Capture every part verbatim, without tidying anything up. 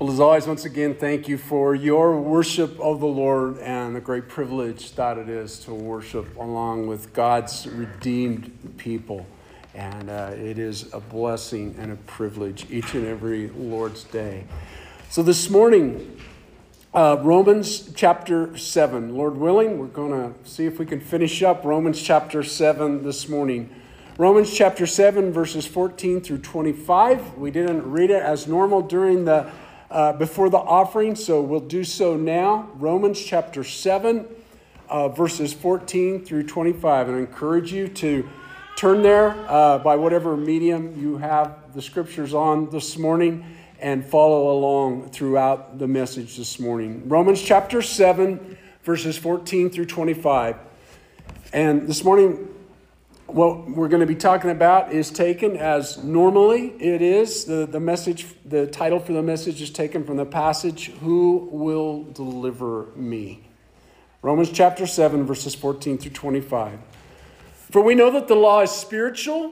Well, as always, once again, thank you for your worship of the Lord and the great privilege that it is to worship along with God's redeemed people. And uh, it is a blessing and a privilege each and every Lord's Day. So this morning, uh, Romans chapter seven. Lord willing, we're going to see if we can finish up Romans chapter seven this morning. Romans chapter seven, verses fourteen through twenty-five. We didn't read it as normal during the uh, before the offering, so we'll do so now. Romans chapter seven, uh, verses fourteen through twenty-five. And I encourage you to turn there uh, by whatever medium you have the scriptures on this morning and follow along throughout the message this morning. Romans chapter seven, verses fourteen through twenty-five. And this morning, what we're going to be talking about is taken as normally it is. The, the message, the title for the message is taken from the passage, Who Will Deliver Me? Romans chapter seven, verses fourteen through twenty-five. For we know that the law is spiritual,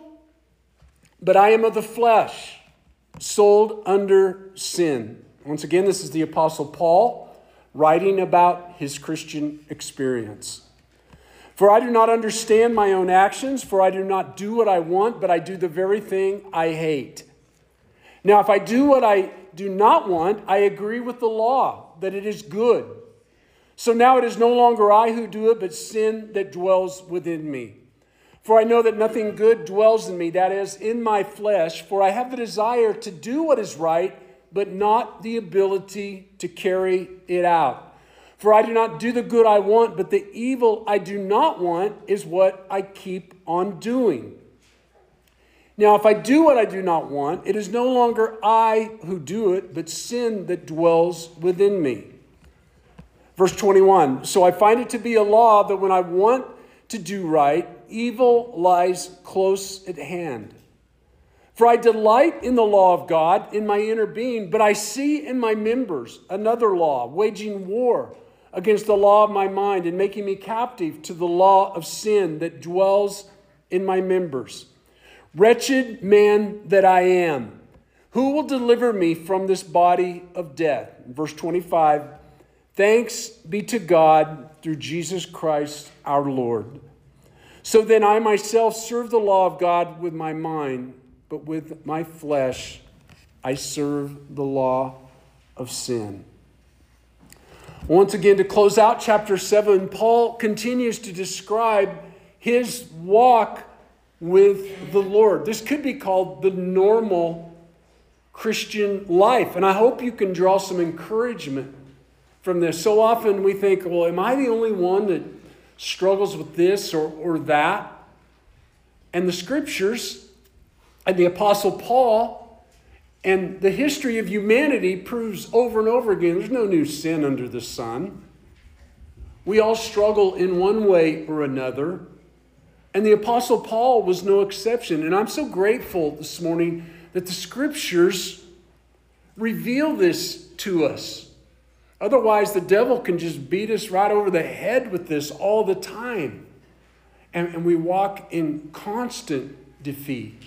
but I am of the flesh, sold under sin. Once again, this is the Apostle Paul writing about his Christian experience. For I do not understand my own actions, for I do not do what I want, but I do the very thing I hate. Now, if I do what I do not want, I agree with the law that it is good. So now it is no longer I who do it, but sin that dwells within me. For I know that nothing good dwells in me, that is, in my flesh, for I have the desire to do what is right, but not the ability to carry it out. For I do not do the good I want, but the evil I do not want is what I keep on doing. Now, if I do what I do not want, it is no longer I who do it, but sin that dwells within me. Verse twenty-one, so I find it to be a law that when I want to do right, evil lies close at hand. For I delight in the law of God in my inner being, but I see in my members another law, waging war against the law of my mind and making me captive to the law of sin that dwells in my members. Wretched man that I am, who will deliver me from this body of death? Verse twenty-five, thanks be to God through Jesus Christ our Lord. So then I myself serve the law of God with my mind, but with my flesh I serve the law of sin. Once again, to close out chapter seven, Paul continues to describe his walk with the Lord. This could be called the normal Christian life. And I hope you can draw some encouragement from this. So often we think, well, am I the only one that struggles with this or, or that? And the scriptures and the Apostle Paul and the history of humanity proves over and over again, there's no new sin under the sun. We all struggle in one way or another. And the Apostle Paul was no exception. And I'm so grateful this morning that the scriptures reveal this to us. Otherwise, the devil can just beat us right over the head with this all the time. And, and we walk in constant defeat.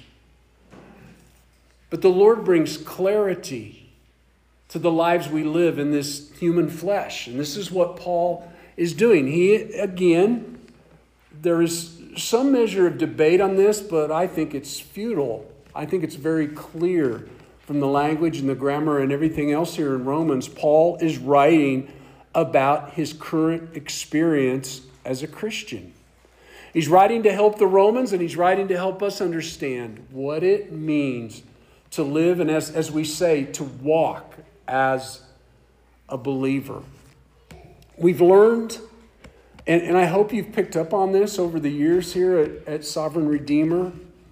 But the Lord brings clarity to the lives we live in this human flesh. And this is what Paul is doing. He, again, there is some measure of debate on this, but I think it's futile. I think it's very clear from the language and the grammar and everything else here in Romans. Paul is writing about his current experience as a Christian. He's writing to help the Romans, and he's writing to help us understand what it means to live, and as, as we say, to walk as a believer. We've learned, and, and I hope you've picked up on this over the years here at, at Sovereign Redeemer.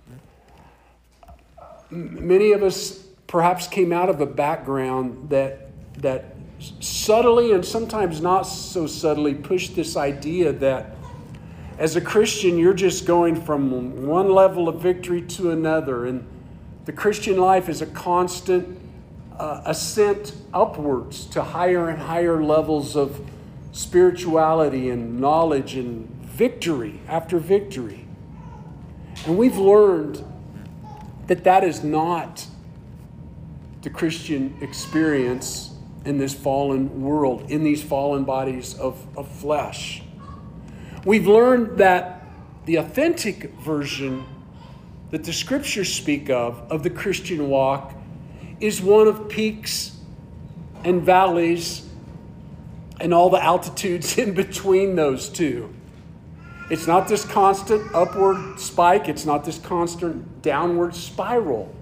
Many of us perhaps came out of a background that, that subtly and sometimes not so subtly pushed this idea that as a Christian, you're just going from one level of victory to another, and the Christian life is a constant uh, ascent upwards to higher and higher levels of spirituality and knowledge and victory after victory. And we've learned that that is not the Christian experience in this fallen world, in these fallen bodies of, of flesh. We've learned that the authentic version that the scriptures speak of, of the Christian walk, is one of peaks and valleys and all the altitudes in between those two. It's not this constant upward spike. It's not this constant downward spiral.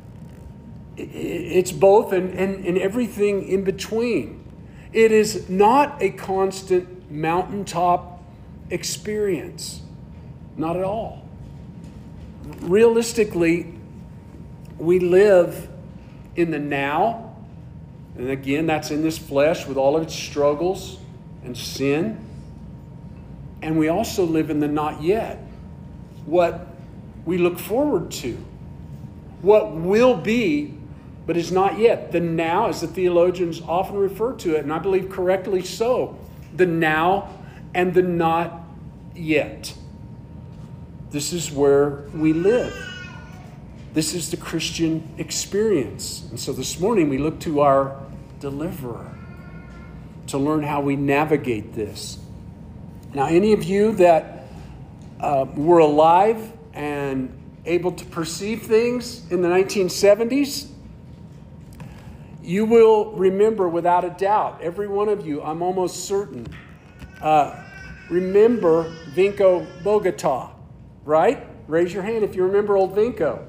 It's both and, and, and everything in between. It is not a constant mountaintop experience. Not at all. Realistically, we live in the now. And again, that's in this flesh with all of its struggles and sin. And we also live in the not yet. What we look forward to. What will be, but is not yet. The now, as the theologians often refer to it, and I believe correctly so. The now and the not yet. This is where we live. This is the Christian experience. And so this morning we look to our deliverer to learn how we navigate this. Now, any of you that uh, were alive and able to perceive things in the nineteen seventies, you will remember without a doubt, every one of you, I'm almost certain, uh, remember Vinko Bogota, right? Raise your hand if you remember old Vinko.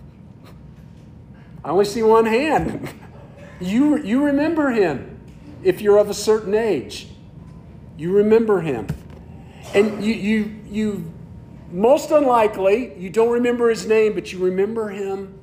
I only see one hand. You, you remember him if you're of a certain age. You remember him. And you, you, you most unlikely, you don't remember his name, but you remember him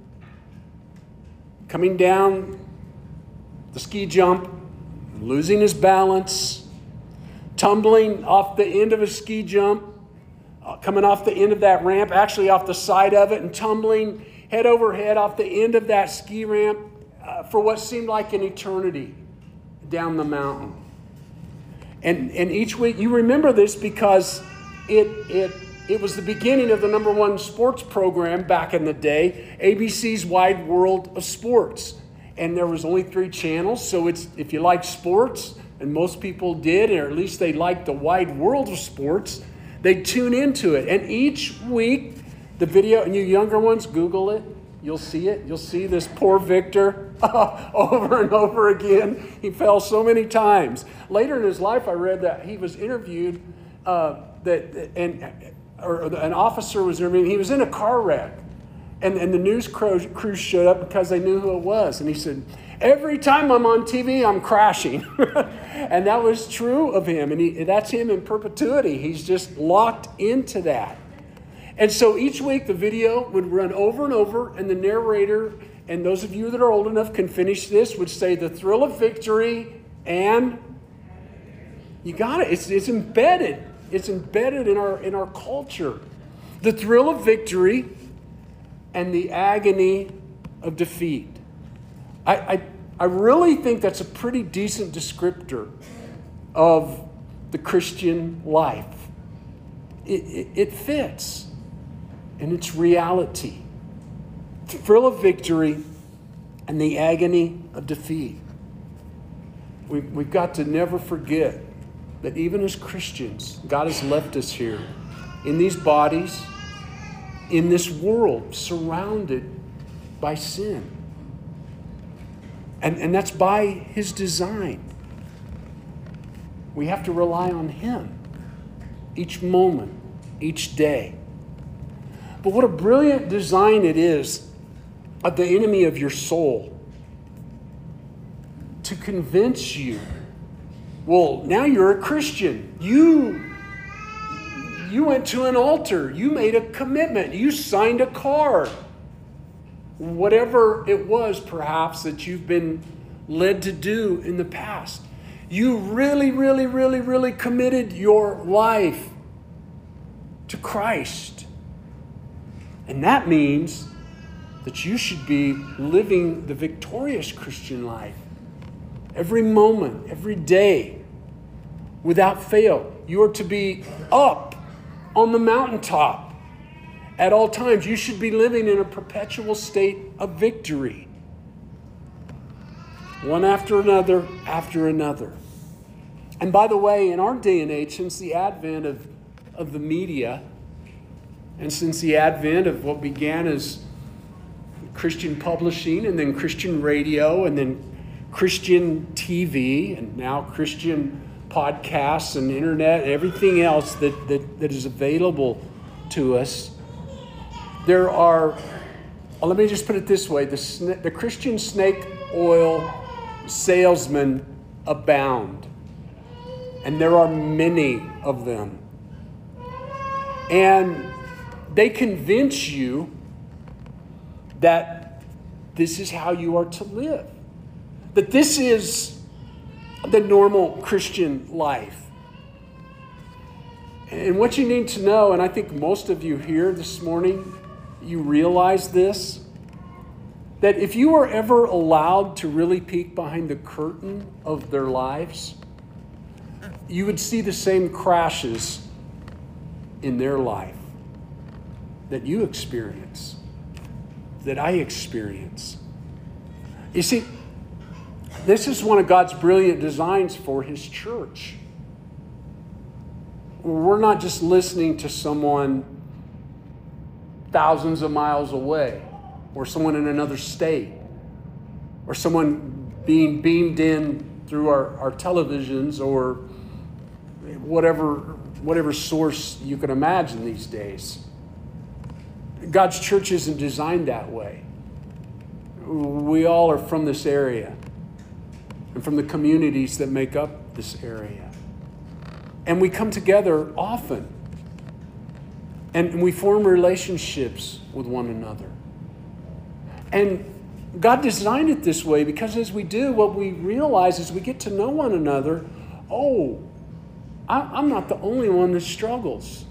coming down the ski jump, losing his balance, tumbling off the end of a ski jump, uh, coming off the end of that ramp, actually off the side of it, and tumbling head over head off the end of that ski ramp uh, for what seemed like an eternity down the mountain. And, and each week, you remember this because it, it, it was the beginning of the number one sports program back in the day, A B C's Wide World of Sports. And there was only three channels, so it's if you like sports, and most people did, or at least they liked the wide world of sports, they'd tune into it. And each week, the video, and you younger ones, Google it. You'll see it. You'll see this poor Victor over and over again. He fell so many times. Later in his life, I read that he was interviewed, uh, that and or an officer was interviewing. He was in a car wreck, and, and the news crew, crew showed up because they knew who it was. And he said, "Every time I'm on T V, I'm crashing." And that was true of him. And he, that's him in perpetuity. He's just locked into that. And so each week the video would run over and over, and the narrator, and those of you that are old enough can finish this, would say the thrill of victory, and you got it. It's, it's embedded. It's embedded in our in our culture. The thrill of victory and the agony of defeat. I, I, I really think that's a pretty decent descriptor of the Christian life. It, it, it fits. And it's reality. The thrill of victory and the agony of defeat. We, we've got to never forget that even as Christians, God has left us here in these bodies, in this world, surrounded by sin. And, and that's by His design. We have to rely on Him each moment, each day. But what a brilliant design it is of the enemy of your soul to convince you, well, now you're a Christian. You, you went to an altar. You made a commitment. You signed a card. Whatever it was, perhaps, that you've been led to do in the past. You really, really, really, really committed your life to Christ. And that means that you should be living the victorious Christian life every moment, every day, without fail. You are to be up on the mountaintop at all times. You should be living in a perpetual state of victory. one after another, after another. And by the way, in our day and age, since the advent of, of the media, and since the advent of what began as Christian publishing, and then Christian radio, and then Christian T V, and now Christian podcasts and internet, and everything else that, that, that is available to us, there are, well, let me just put it this way, the, sna- the Christian snake oil salesmen abound. And there are many of them. And they convince you that this is how you are to live. That this is the normal Christian life. And what you need to know, and I think most of you here this morning, you realize this, that if you were ever allowed to really peek behind the curtain of their lives, you would see the same crashes in their life that you experience, that I experience. You see, this is one of God's brilliant designs for His church. We're not just listening to someone thousands of miles away, or someone in another state, or someone being beamed in through our, our televisions, or whatever, whatever source you can imagine these days. God's church isn't designed that way. We all are from this area and from the communities that make up this area. And we come together often. And we form relationships with one another. And God designed it this way because as we do, what we realize is we get to know one another. Oh, I'm not the only one that struggles.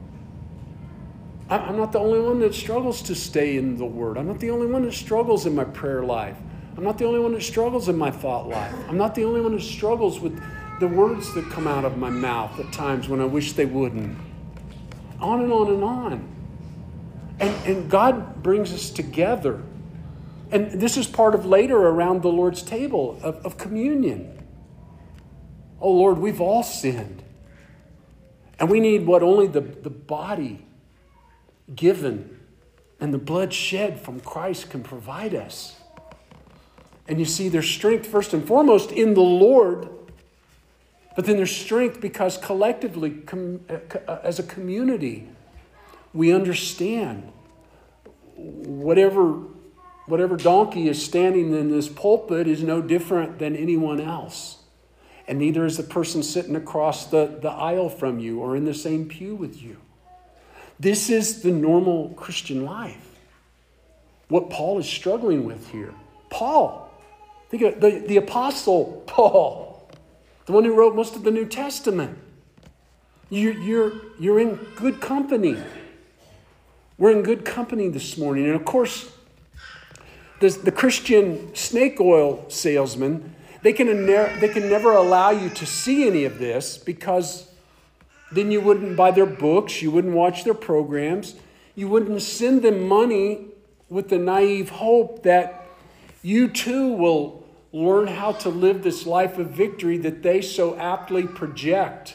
I'm not the only one that struggles to stay in the Word. I'm not the only one that struggles in my prayer life. I'm not the only one that struggles in my thought life. I'm not the only one that struggles with the words that come out of my mouth at times when I wish they wouldn't. On and on and on. And, and God brings us together. And this is part of later around the Lord's table of, of communion. Oh Lord, we've all sinned. And we need what only the, the body given and the blood shed from Christ can provide us. And you see, there's strength first and foremost in the Lord, but then there's strength because collectively, com, uh, as a community, we understand whatever, whatever donkey is standing in this pulpit is no different than anyone else. And neither is the person sitting across the, the aisle from you or in the same pew with you. This is the normal Christian life. What Paul is struggling with here. Paul, think of the, the Apostle Paul, the one who wrote most of the New Testament. You, you're, you're in good company. We're in good company this morning. And of course, the, the Christian snake oil salesman, they can, they can never allow you to see any of this because then you wouldn't buy their books, you wouldn't watch their programs, you wouldn't send them money with the naive hope that you too will learn how to live this life of victory that they so aptly project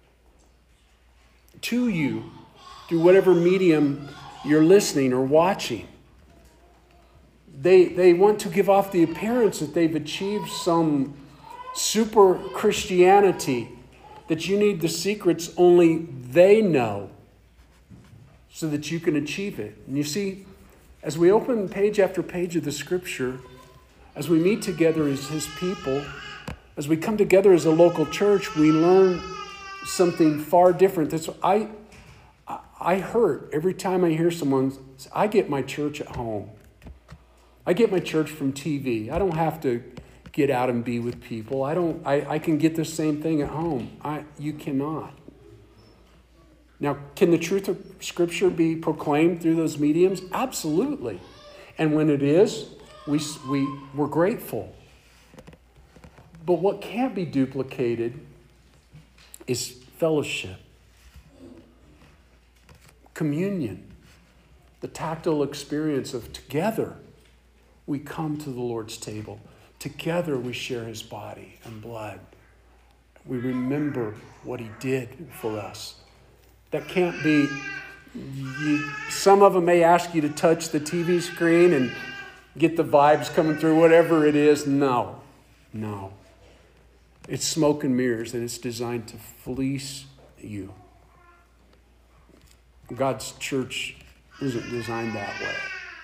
to you through whatever medium you're listening or watching. They, they want to give off the appearance that they've achieved some super Christianity, that you need the secrets only they know so that you can achieve it. And you see, as we open page after page of the Scripture, as we meet together as His people, as we come together as a local church, we learn something far different. That's I, I hurt every time I hear someone say, I get my church at home. I get my church from T V. I don't have to get out and be with people. I don't. I, I can get the same thing at home. I you cannot. Now, can the truth of Scripture be proclaimed through those mediums? Absolutely. And when it is, we we we're grateful. But what can't be duplicated is fellowship, communion, the tactile experience of together we come to the Lord's table. Together we share his body and blood. We remember what he did for us. That can't be, you, some of them may ask you to touch the T V screen and get the vibes coming through, whatever it is. No, no. It's smoke and mirrors, and it's designed to fleece you. God's church isn't designed that way.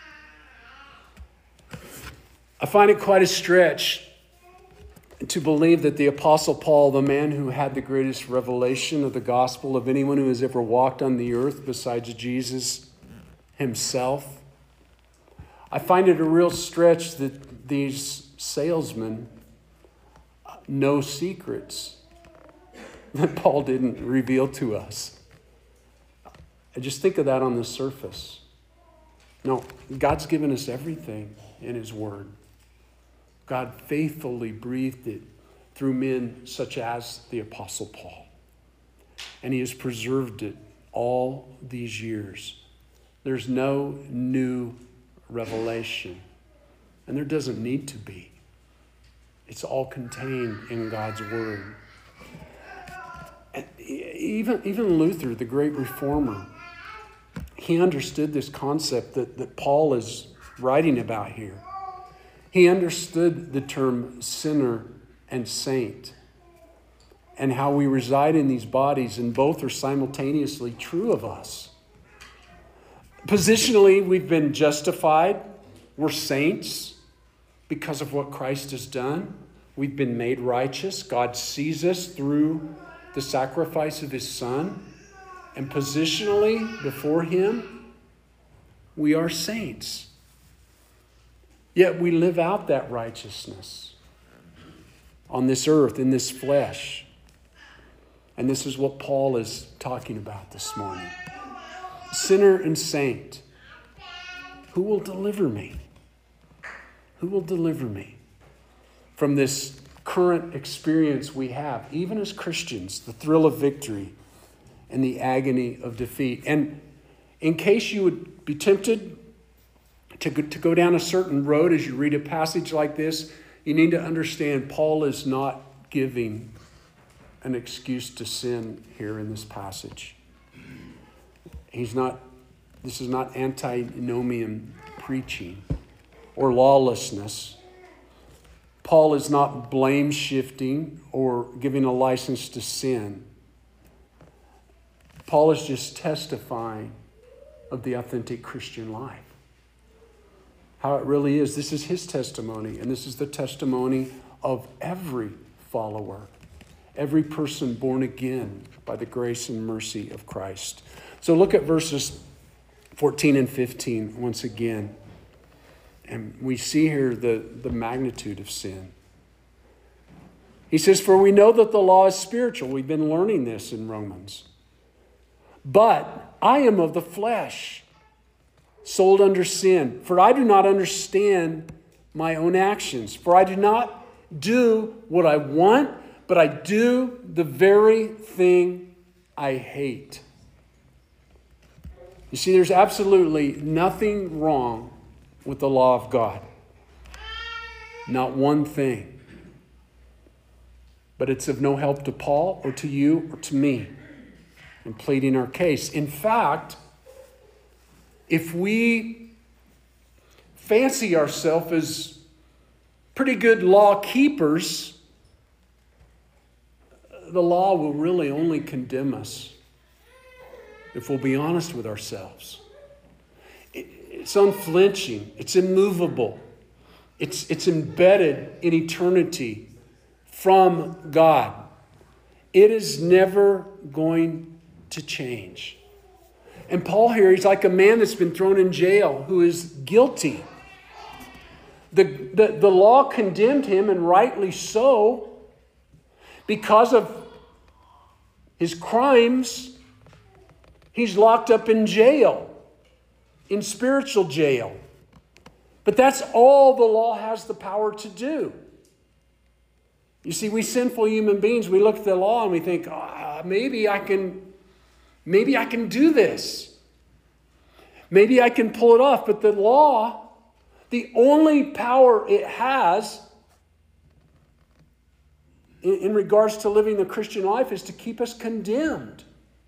I find it quite a stretch to believe that the Apostle Paul, the man who had the greatest revelation of the gospel of anyone who has ever walked on the earth besides Jesus himself, I find it a real stretch that these salesmen know secrets that Paul didn't reveal to us. I just think of that on the surface. No, God's given us everything in his word. God faithfully breathed it through men such as the Apostle Paul. And he has preserved it all these years. There's no new revelation. And there doesn't need to be. It's all contained in God's word. And even, even Luther, the great reformer, he understood this concept that, that Paul is writing about here. He understood the term sinner and saint and how we reside in these bodies, and both are simultaneously true of us. Positionally, we've been justified. We're saints because of what Christ has done. We've been made righteous. God sees us through the sacrifice of his Son. And positionally, before him, we are saints. Yet we live out that righteousness on this earth, in this flesh. And this is what Paul is talking about this morning. Sinner and saint. Who will deliver me? Who will deliver me from this current experience we have, even as Christians, the thrill of victory and the agony of defeat? And in case you would be tempted to go, to go down a certain road as you read a passage like this, you need to understand Paul is not giving an excuse to sin here in this passage. He's not, this is not antinomian preaching or lawlessness. Paul is not blame shifting or giving a license to sin. Paul is just testifying of the authentic Christian life. How it really is. This is his testimony, and this is the testimony of every follower, every person born again by the grace and mercy of Christ. So look at verses fourteen and fifteen once again. And we see here the, the magnitude of sin. He says, "For we know that the law is spiritual." We've been learning this in Romans. "But I am of the flesh, sold under sin. For I do not understand my own actions. For I do not do what I want, but I do the very thing I hate." You see, there's absolutely nothing wrong with the law of God. Not one thing. But it's of no help to Paul or to you or to me in pleading our case. In fact, if we fancy ourselves as pretty good law keepers, the law will really only condemn us if we'll be honest with ourselves. It's unflinching. It's immovable. It's, it's embedded in eternity from God. It is never going to change. And Paul here, he's like a man that's been thrown in jail who is guilty. The, the, the law condemned him, and rightly so, because of his crimes. He's locked up in jail, in spiritual jail. But that's all the law has the power to do. You see, we sinful human beings, we look at the law and we think, oh, maybe I can, maybe I can do this. Maybe I can pull it off. But the law, the only power it has in, in regards to living the Christian life is to keep us condemned.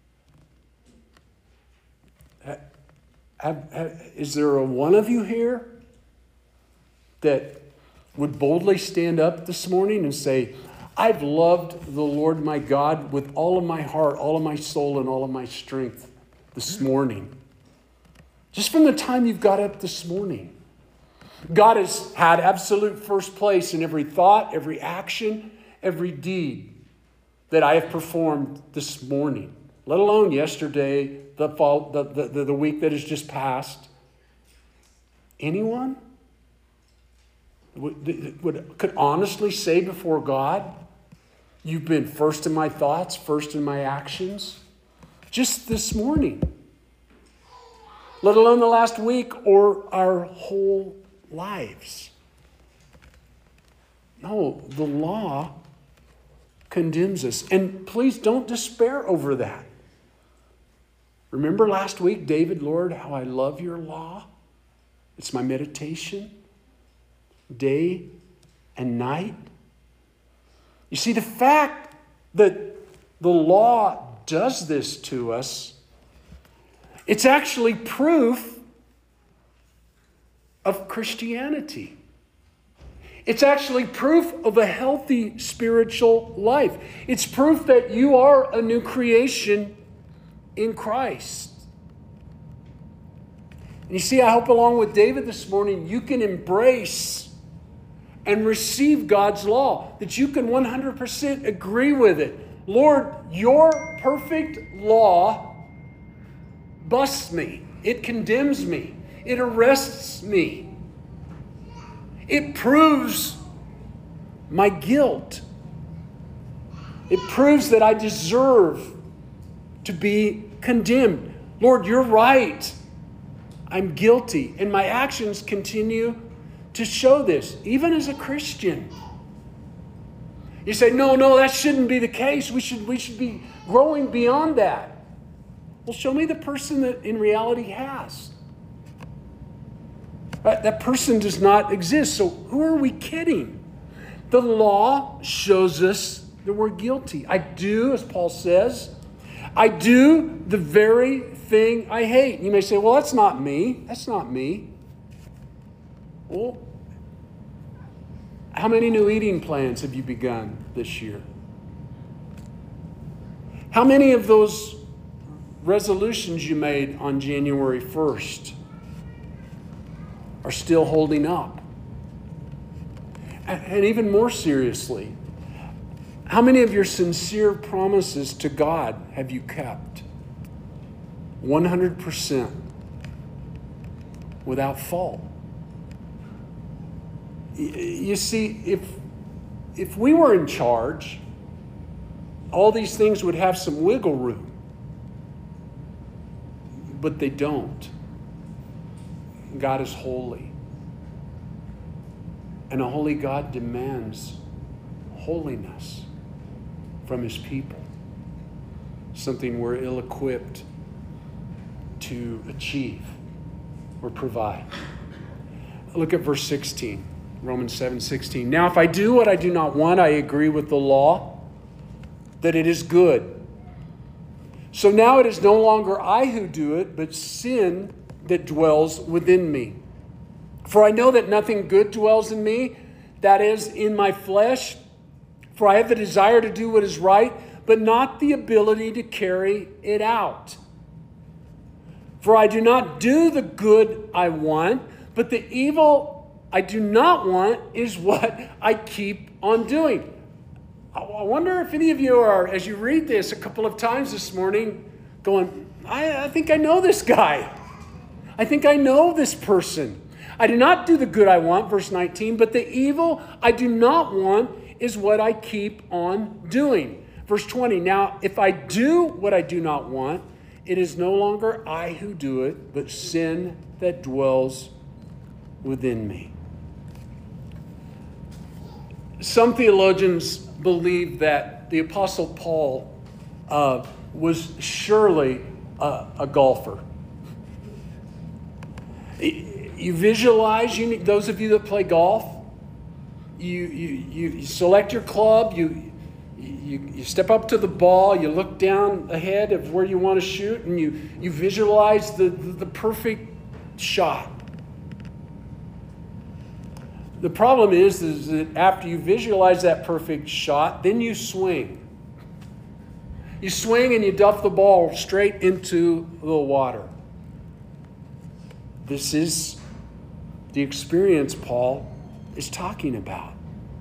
Have, have, is there a one of you here that would boldly stand up this morning and say, I've loved the Lord my God with all of my heart, all of my soul, and all of my strength this morning? Just from the time you've got up this morning. God has had absolute first place in every thought, every action, every deed that I have performed this morning, let alone yesterday, the, fall, the, the, the week that has just passed. Anyone would, would, could honestly say before God, you've been first in my thoughts, first in my actions, just this morning, let alone the last week or our whole lives. No, the law condemns us. And please don't despair over that. Remember last week, David, Lord, how I love your law. It's my meditation, day and night. You see, the fact that the law does this to us, it's actually proof of Christianity. It's actually proof of a healthy spiritual life. It's proof that you are a new creation in Christ. And you see, I hope along with David this morning, you can embrace and receive God's law, that you can one hundred percent agree with it. Lord, your perfect law busts me. It condemns me. It arrests me. It proves my guilt. It proves that I deserve to be condemned. Lord, you're right. I'm guilty. And my actions continue to show this, even as a Christian. You say, no, no, that shouldn't be the case. We should, we should be growing beyond that. Well, show me the person that in reality has. That, that person does not exist. So who are we kidding? The law shows us that we're guilty. I do, as Paul says, I do the very thing I hate. You may say, well, that's not me. That's not me. Well, how many new eating plans have you begun this year? How many of those resolutions you made on January first are still holding up? And even more seriously, how many of your sincere promises to God have you kept? one hundred percent without fault. You see, if, if we were in charge, all these things would have some wiggle room. But they don't. God is holy. And a holy God demands holiness from his people. Something we're ill-equipped to achieve or provide. Look at verse sixteen. Romans seven sixteen. Now, if I do what I do not want, I agree with the law that it is good. So now it is no longer I who do it, but sin that dwells within me. For I know that nothing good dwells in me, that is, in my flesh. For I have the desire to do what is right, but not the ability to carry it out. For I do not do the good I want, but the evil I do not want is what I keep on doing. I wonder if any of you are, as you read this a couple of times this morning, going, I, I think I know this guy. I think I know this person. I do not do the good I want, verse nineteen, but the evil I do not want is what I keep on doing. Verse twenty, now if I do what I do not want, it is no longer I who do it, but sin that dwells within me. Some theologians believe that the Apostle Paul uh, was surely a, a golfer. You visualize, you, those of you that play golf, you, you, you select your club, you, You, you step up to the ball, you look down ahead of where you want to shoot, and you, you visualize the, the, the perfect shot. The problem is, is that after you visualize that perfect shot, then you swing. You swing and you duff the ball straight into the water. This is the experience Paul is talking about.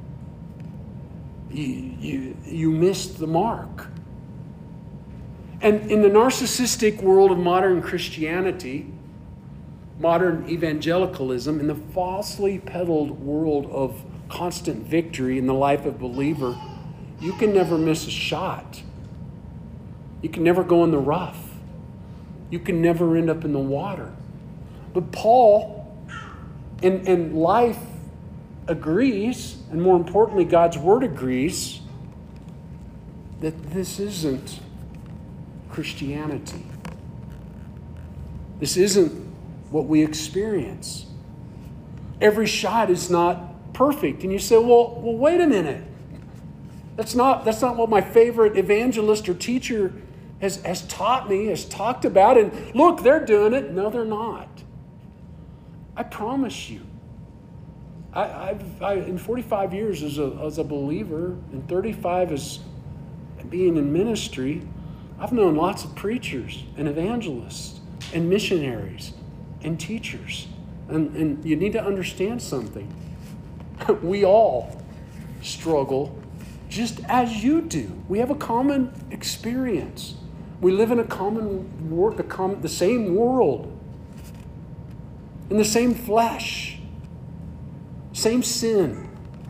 You, you, you missed the mark. And in the narcissistic world of modern Christianity, modern evangelicalism, in the falsely peddled world of constant victory in the life of a believer, you can never miss a shot. You can never go in the rough. You can never end up in the water. But Paul, and, and life agrees, and more importantly, God's Word agrees, that this isn't Christianity. This isn't what we experience. Every shot is not perfect. And you say, well, well, wait a minute. That's not, that's not what my favorite evangelist or teacher has, has taught me, has talked about. And look, they're doing it. No, they're not. I promise you. I, I've I, in forty-five years as a, as a believer, and thirty-five as being in ministry, I've known lots of preachers and evangelists and missionaries and teachers. And, and you need to understand something. We all struggle just as you do. We have a common experience. We live in a common world, the, common, the same world, in the same flesh, same sin,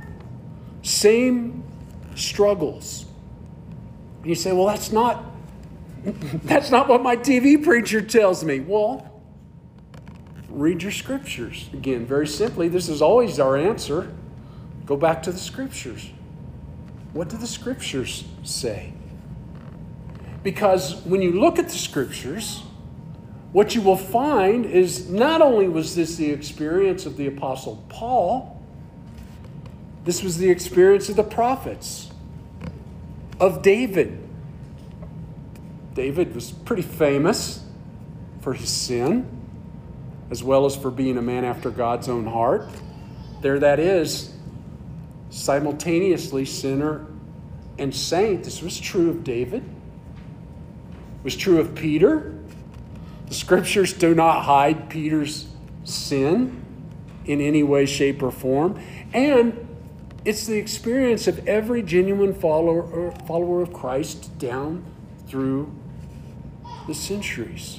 same struggles. And you say, well, that's not, that's not what my T V preacher tells me. Well, read your scriptures. Again, very simply, this is always our answer. Go back to the scriptures. What do the scriptures say? Because when you look at the scriptures, what you will find is not only was this the experience of the Apostle Paul, this was the experience of the prophets, of David. David was pretty famous for his sin, as well as for being a man after God's own heart. There that is, simultaneously sinner and saint. This was true of David. It was true of Peter. The scriptures do not hide Peter's sin in any way, shape, or form. And it's the experience of every genuine follower, follower of Christ down through the centuries.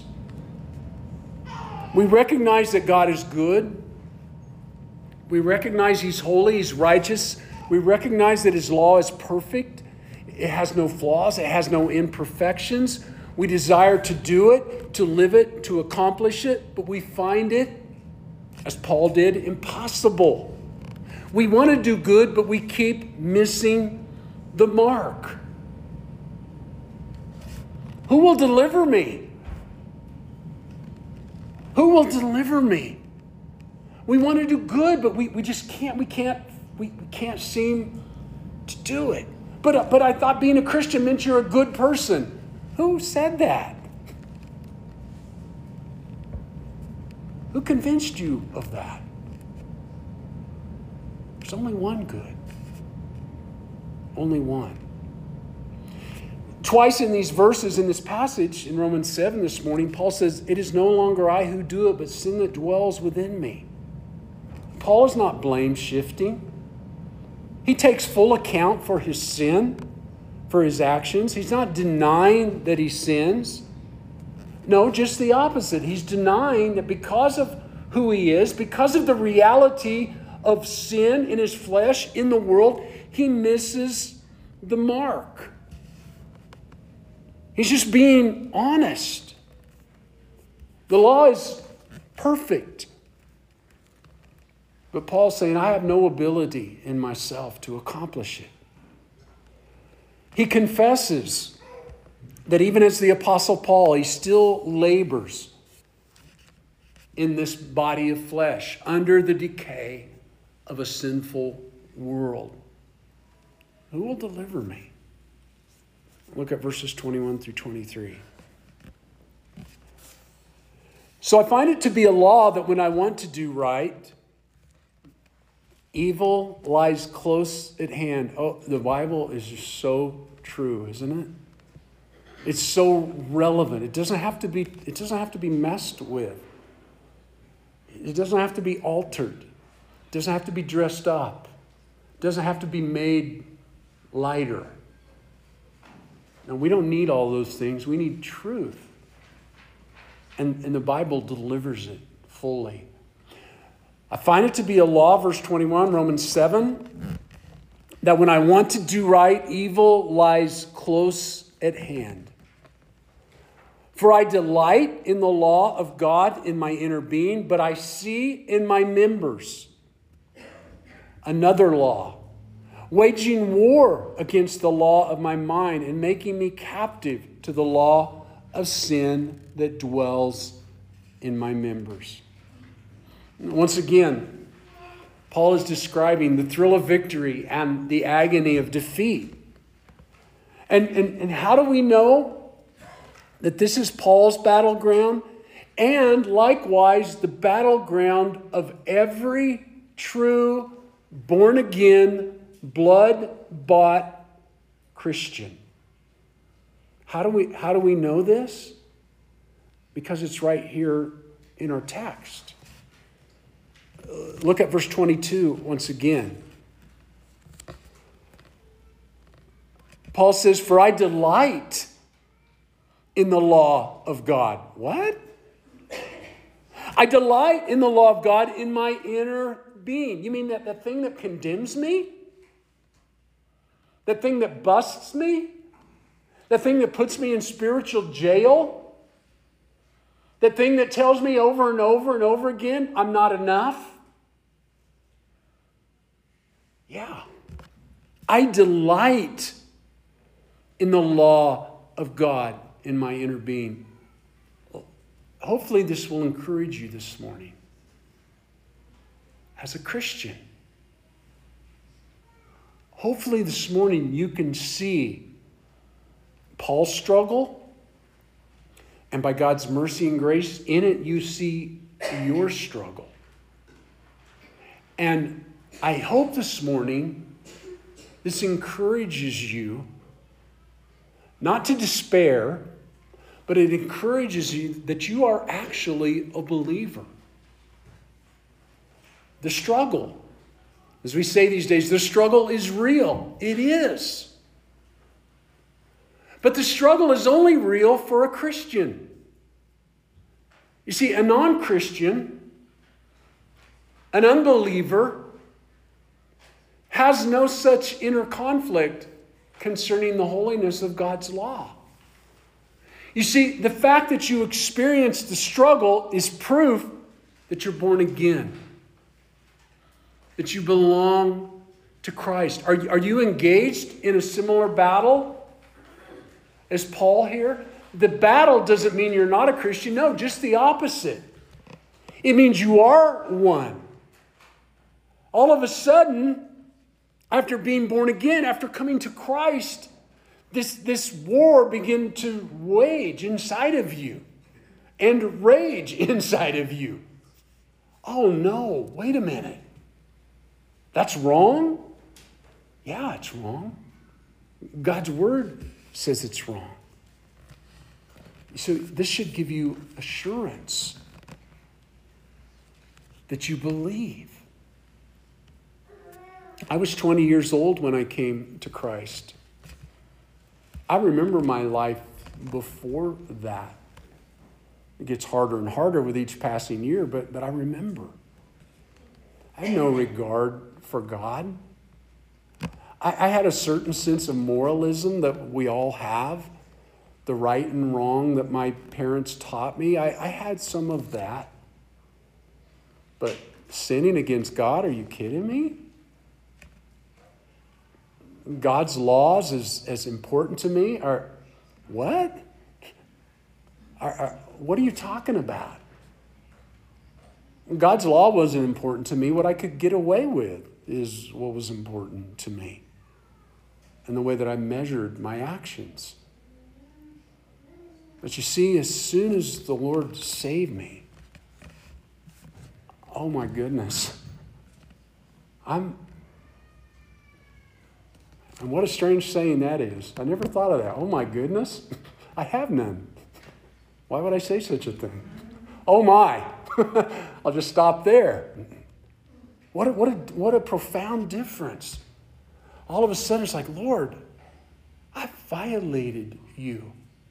We recognize that God is good. We recognize He's holy, He's righteous. We recognize that His law is perfect. It has no flaws. It has no imperfections. We desire to do it, to live it, to accomplish it, but we find it, as Paul did, impossible. We want to do good, but we keep missing the mark. Who will deliver me? Who will deliver me? We want to do good, but we, we just can't, we can't, we, we can't seem to do it. But, but I thought being a Christian meant you're a good person. Who said that? Who convinced you of that? There's only one good. Only one. Twice in these verses, in this passage, in Romans seven this morning, Paul says, it is no longer I who do it, but sin that dwells within me. Paul is not blame shifting. He takes full account for his sin, for his actions. He's not denying that he sins. No, just the opposite. He's denying that because of who he is, because of the reality of sin in his flesh, in the world, he misses the mark. He's just being honest. The law is perfect. But Paul's saying, I have no ability in myself to accomplish it. He confesses that even as the Apostle Paul, he still labors in this body of flesh under the decay of a sinful world. Who will deliver me? Look at verses twenty-one through twenty-three. So I find it to be a law that when I want to do right, evil lies close at hand. Oh, the Bible is just so true, isn't it? It's so relevant. It doesn't have to be, it doesn't have to be messed with. It doesn't have to be altered. It doesn't have to be dressed up. It doesn't have to be made lighter. Now, we don't need all those things. We need truth. And, and the Bible delivers it fully. I find it to be a law, verse twenty-one, Romans seven, that when I want to do right, evil lies close at hand. For I delight in the law of God in my inner being, but I see in my members another law, waging war against the law of my mind and making me captive to the law of sin that dwells in my members. Once again, Paul is describing the thrill of victory and the agony of defeat. And, and, and how do we know that this is Paul's battleground? And likewise, the battleground of every true, born-again, blood-bought Christian. How do we, how do we know this? Because it's right here in our text. Look at verse twenty-two once again. Paul says, for I delight in the law of God. What? I delight in the law of God in my inner being. You mean that, that thing that condemns me? That thing that busts me? That thing that puts me in spiritual jail? That thing that tells me over and over and over again, I'm not enough? Yeah. I delight in the law of God in my inner being. Hopefully this will encourage you this morning. As a Christian. Hopefully this morning you can see Paul's struggle. And by God's mercy and grace, in it you see your struggle. And I hope this morning this encourages you not to despair, but it encourages you that you are actually a believer. The struggle, as we say these days, the struggle is real. It is. But the struggle is only real for a Christian. You see, a non-Christian, an unbeliever, has no such inner conflict concerning the holiness of God's law. You see, the fact that you experience the struggle is proof that you're born again, that you belong to Christ. Are, are you engaged in a similar battle as Paul here? The battle doesn't mean you're not a Christian. No, just the opposite. It means you are one. All of a sudden, after being born again, after coming to Christ, this, this war began to wage inside of you and rage inside of you. Oh no, wait a minute. That's wrong? Yeah, it's wrong. God's word says it's wrong. So this should give you assurance that you believe. I was twenty years old when I came to Christ. I remember my life before that. It gets harder and harder with each passing year, but, but I remember. I had no regard for God. I, I had a certain sense of moralism that we all have. The right and wrong that my parents taught me. I, I had some of that. But sinning against God, are you kidding me? God's laws is as important to me? Are what? Are, are, what are you talking about? God's law wasn't important to me. What I could get away with is what was important to me. And the way that I measured my actions. But you see, as soon as the Lord saved me, oh my goodness, I'm, and what a strange saying that is. I never thought of that. Oh my goodness, I have none. Why would I say such a thing? Oh my, I'll just stop there. What a, what a, what a profound difference. All of a sudden it's like, Lord, I violated you.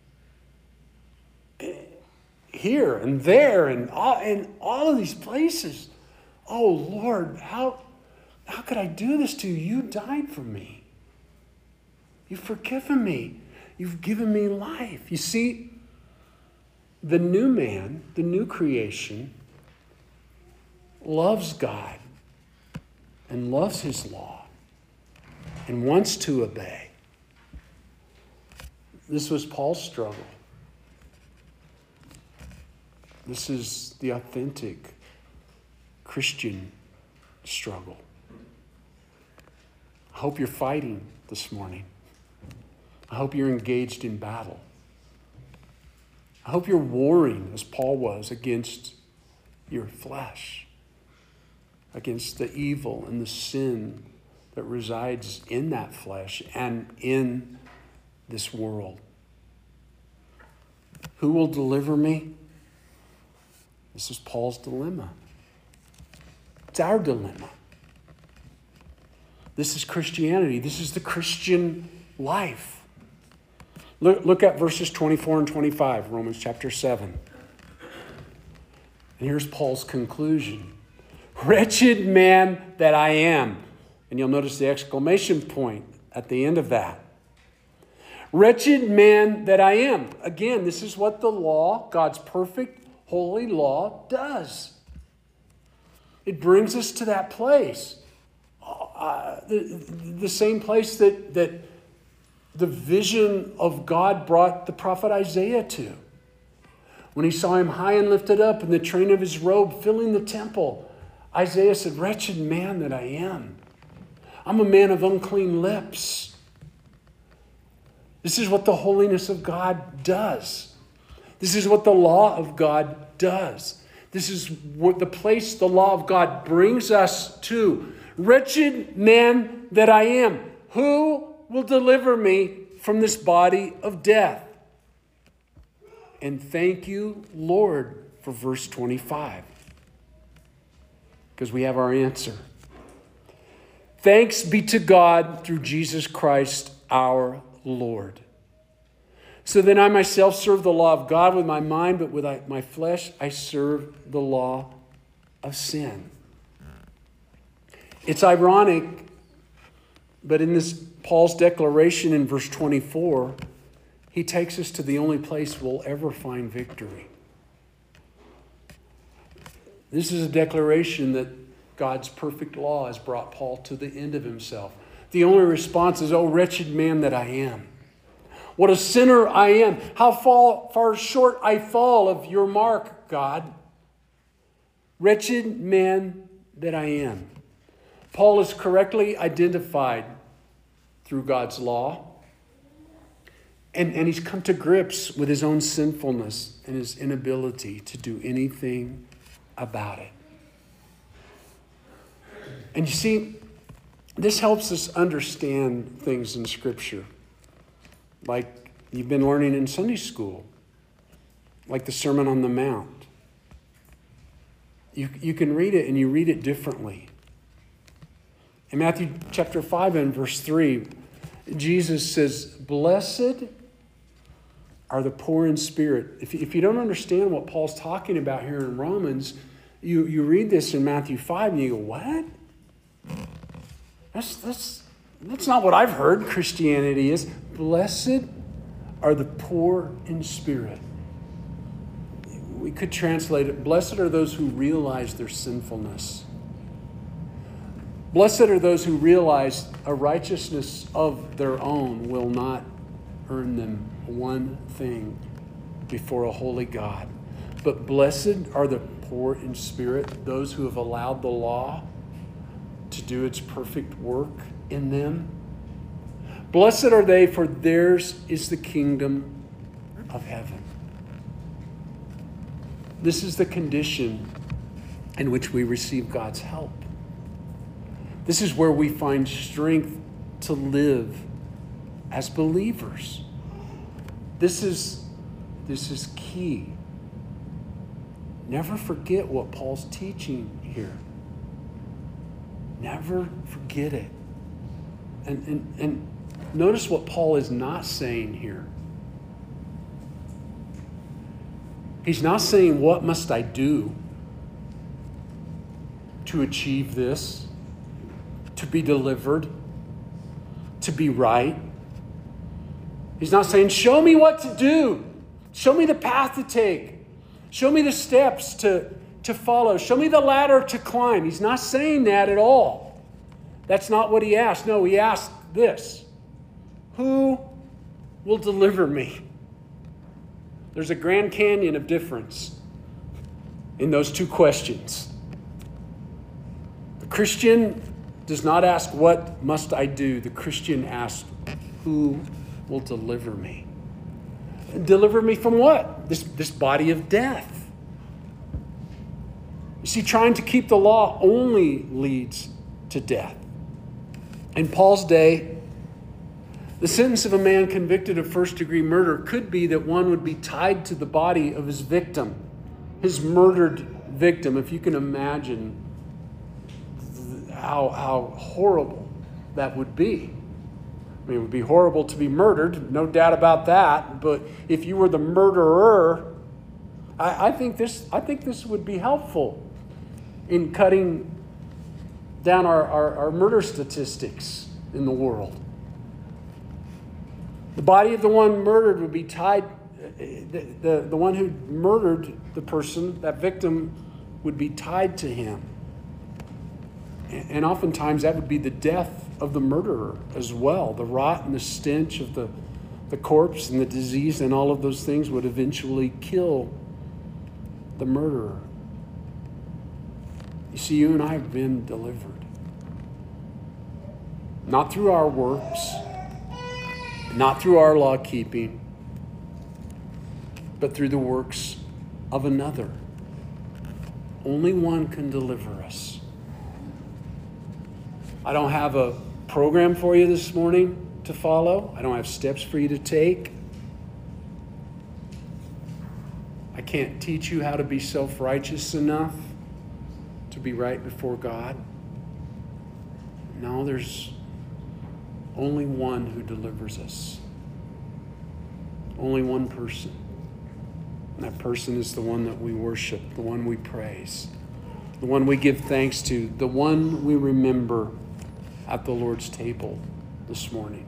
Here and there and all, in all of these places. Oh, Lord, how, how could I do this to you? You died for me. You've forgiven me. You've given me life. You see, the new man, the new creation, loves God and loves his law and wants to obey. This was Paul's struggle. This is the authentic Christian struggle. I hope you're fighting this morning. I hope you're engaged in battle. I hope you're warring, as Paul was, against your flesh, against the evil and the sin that resides in that flesh and in this world. Who will deliver me? This is Paul's dilemma. It's our dilemma. This is Christianity. This is the Christian life. Look, look at verses twenty-four and twenty-five, Romans chapter seven. And here's Paul's conclusion. Wretched man that I am. And you'll notice the exclamation point at the end of that. Wretched man that I am. Again, this is what the law, God's perfect holy law, does. It brings us to that place. Uh, the, the same place that, that the vision of God brought the prophet Isaiah to. When he saw him high and lifted up in the train of his robe filling the temple, Isaiah said, wretched man that I am. I'm a man of unclean lips. This is what the holiness of God does. This is what the law of God does. This is what the place the law of God brings us to. Wretched man that I am, who will deliver me from this body of death? And thank you, Lord, for verse twenty-five. Because we have our answer. Thanks be to God through Jesus Christ our Lord. So then I myself serve the law of God with my mind, but with my flesh I serve the law of sin. It's ironic, but in this Paul's declaration in verse twenty-four, he takes us to the only place we'll ever find victory. This is a declaration that God's perfect law has brought Paul to the end of himself. The only response is, oh, wretched man that I am. What a sinner I am. How far, far short I fall of your mark, God. Wretched man that I am. Paul is correctly identified through God's law. And, and he's come to grips with his own sinfulness and his inability to do anything about it. And you see, this helps us understand things in Scripture. Like you've been learning in Sunday school. Like the Sermon on the Mount. You, you can read it and you read it differently. In Matthew chapter five and verse three, Jesus says, blessed are the poor in spirit. If, if you don't understand what Paul's talking about here in Romans, you, you read this in Matthew five and you go, what? That's, that's, that's not what I've heard Christianity is. Blessed are the poor in spirit. We could translate it, blessed are those who realize their sinfulness. Blessed are those who realize a righteousness of their own will not earn them one thing before a holy God. But blessed are the poor in spirit, those who have allowed the law to do its perfect work in them. Blessed are they, for theirs is the kingdom of heaven. This is the condition in which we receive God's help. This is where we find strength to live as believers. This is, this is key. Never forget what Paul's teaching here. Never forget it. And, and, and notice what Paul is not saying here. He's not saying, what must I do to achieve this, to be delivered, to be right? He's not saying, show me what to do. Show me the path to take. Show me the steps to, to follow. Show me the ladder to climb. He's not saying that at all. That's not what he asked. No, he asked this: who will deliver me? There's a Grand Canyon of difference in those two questions. The Christian does not ask, what must I do? The Christian asks, who will deliver me? Deliver me from what? This, this body of death. You see, trying to keep the law only leads to death. In Paul's day, the sentence of a man convicted of first-degree murder could be that one would be tied to the body of his victim, his murdered victim. If you can imagine how, how horrible that would be. I mean, it would be horrible to be murdered, no doubt about that. But if you were the murderer, I, I think this I think this would be helpful in cutting down our, our, our murder statistics in the world. The body of the one murdered would be tied, the, the, the one who murdered the person, that victim, would be tied to him. And oftentimes that would be the death of the murderer as well. The rot and the stench of the, the corpse and the disease and all of those things would eventually kill the murderer. You see, you and I have been delivered. Not through our works, not through our law keeping, but through the works of another. Only one can deliver us. I don't have a program for you this morning to follow. I don't have steps for you to take. I can't teach you how to be self-righteous enough to be right before God. No, there's only one who delivers us. Only one person. And that person is the one that we worship, the one we praise, the one we give thanks to, the one we remember at the Lord's table this morning.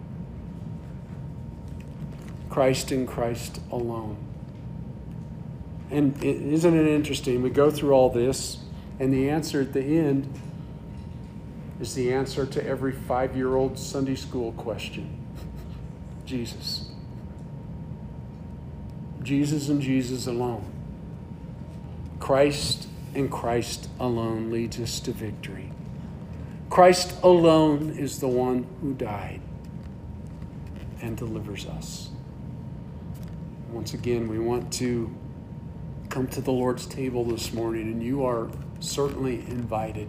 Christ and Christ alone. And isn't it interesting? We go through all this, and the answer at the end is the answer to every five-year-old Sunday school question. Jesus. Jesus and Jesus alone. Christ and Christ alone leads us to victory. Christ alone is the one who died and delivers us. Once again, we want to come to the Lord's table this morning, and you are certainly invited.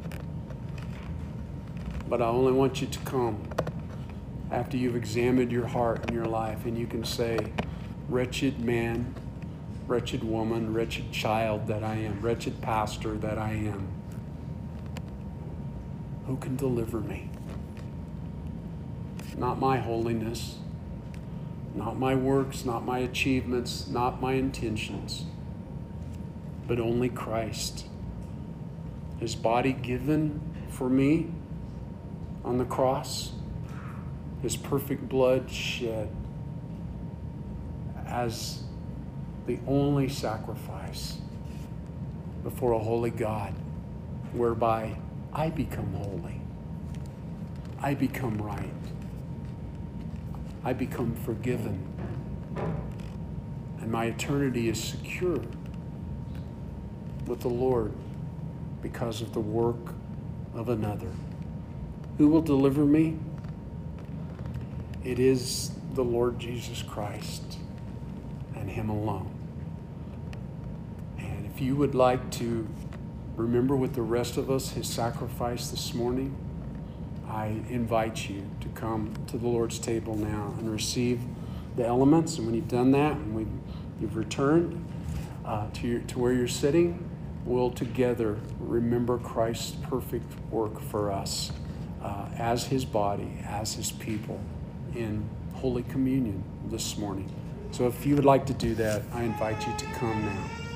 But I only want you to come after you've examined your heart and your life, and you can say, wretched man, wretched woman, wretched child that I am, wretched pastor that I am. Who can deliver me? Not my holiness, not my works, not my achievements, not my intentions, but only Christ. His body given for me on the cross, his perfect blood shed as the only sacrifice before a holy God, whereby I become holy. I become right. I become forgiven. And my eternity is secure with the Lord because of the work of another. Who will deliver me? It is the Lord Jesus Christ and him alone. And if you would like to remember with the rest of us his sacrifice this morning, I invite you to come to the Lord's table now and receive the elements. And when you've done that and we, you've returned uh, to, your, to where you're sitting, we'll together remember Christ's perfect work for us uh, as his body, as his people in Holy Communion this morning. So if you would like to do that, I invite you to come now.